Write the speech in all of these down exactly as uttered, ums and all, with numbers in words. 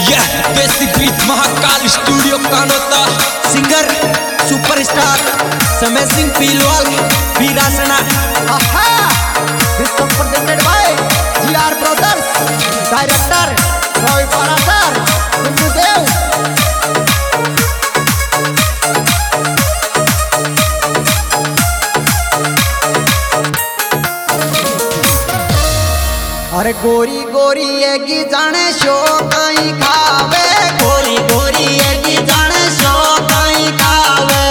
यह basic beat Mahakal studio कानोता singer superstar Samay Singh Pilwal वीरासना आहा this song presented by GR brothers director Ravi Parashar Gurudev. अरे गोरी गोरी एगी जाने शो काई खावे, गोरी गोरी एगी जाने शो काई खावे।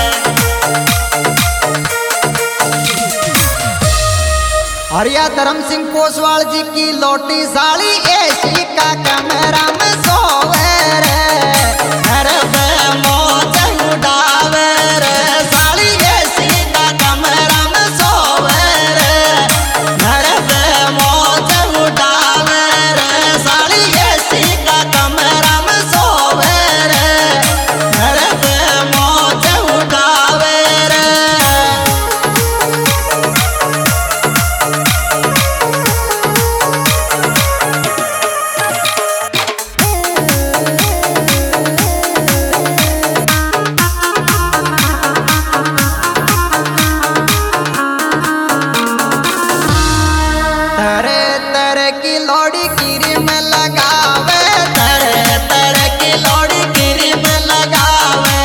हरिया धर्म सिंह पोसवाल जी की लोटी साली एसी का कैमरा में सोवे रे, अरे बे मौज उड़ावे रे साली एसी का कैमरा में सोवे रे, अरे बे मौज उड़ावे रे साली एसी का कैमरा में सोवे रे, अरे बे मौज उड़ावे रे। तरे तरे की लोड़ी गिरी में लगावे, तरे तरे की लोड़ी गिरी में लगावे।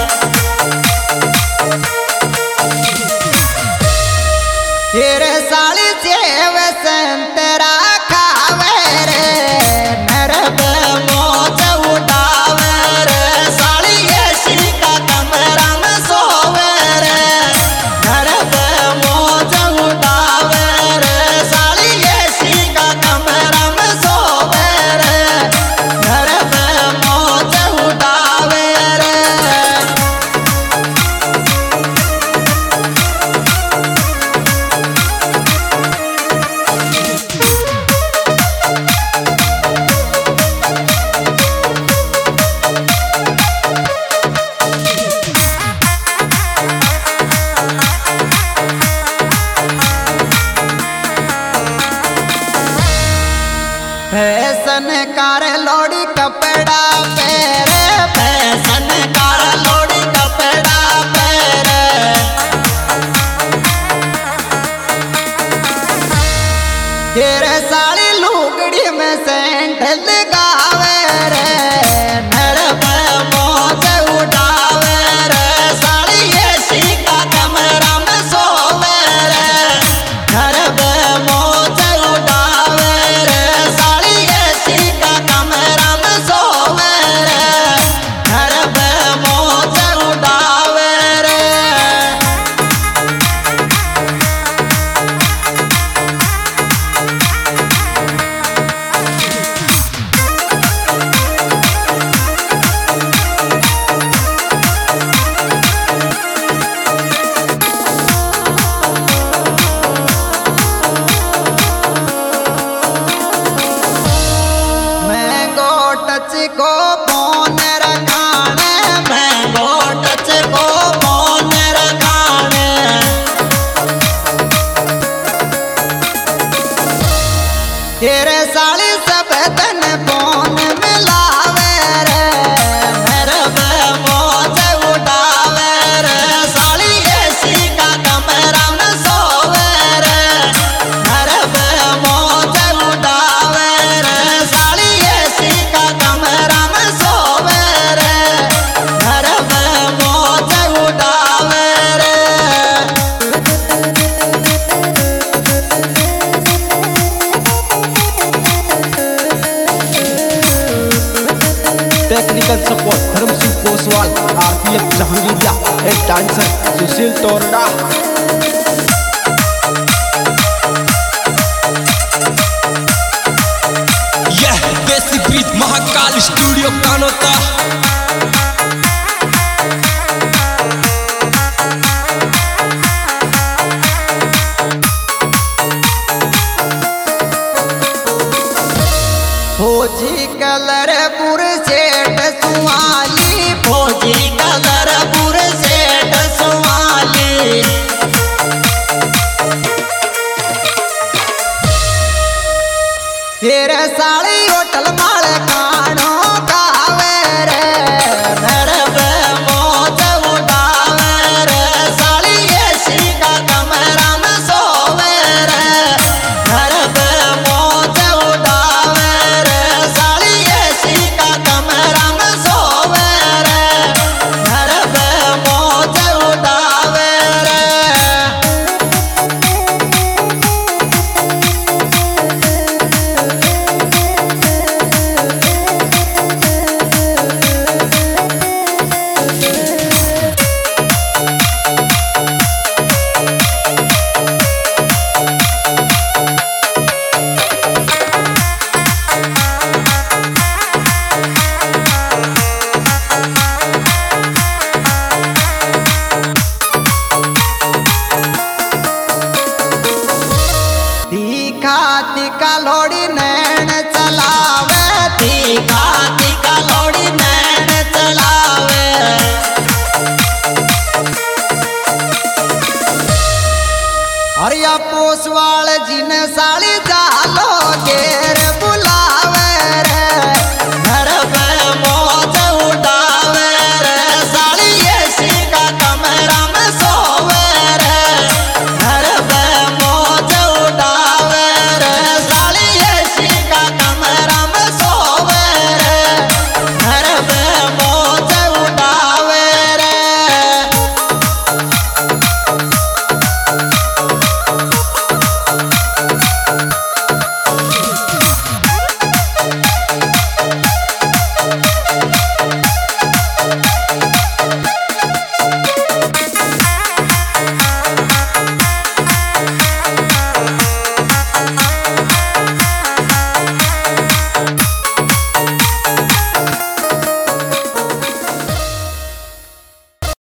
तेरे साली सेव संतरा खावे रे, मेरे बे मौज उड़ावे रे साली एसी का कमरा में सोवे रे, मेरे बे मौज उड़ावे रे साली एसी का कमरा में सोवे रे, मेरे बे मौज उड़ावे रे। फैशन कार लोड़ी कपड़ा पेरे, फैशन कार लोड़ी कपड़ा पेरे। तेरे साड़ी लुगड़ी में सेंट लगावे रे, मेरे पे मौज उड़ावे रे साड़ी एसी का कमरा में सोवे रे, मेरे पे मौज उड़ावे रे साड़ी एसी का कमरा में सोवे रे, मेरे पे मौज उड़ावे रे। मैंगो टच को फोन रखाने, मैंगो टच को फोन रखाने। तेरे साली सब तन फोन मिलावे रे, मेरे बे मौज उड़ावे रे साली एसी का कमरा में सोवे रे, मेरे बे मौज उड़ावे रे साली एसी का कमरा में सोवे रे, मेरे बे मौज उड़ावे रे। टेक्निकल सपोर्ट धर्म सिंह पोसवाल, आरपीएफ जहांगीरिया, एक डांसर सुशील तोरड़ा। यह basic beat Mahakal studio Kanota. फौजी कलर पुर सेठ सुआली, फौजी कलर पुर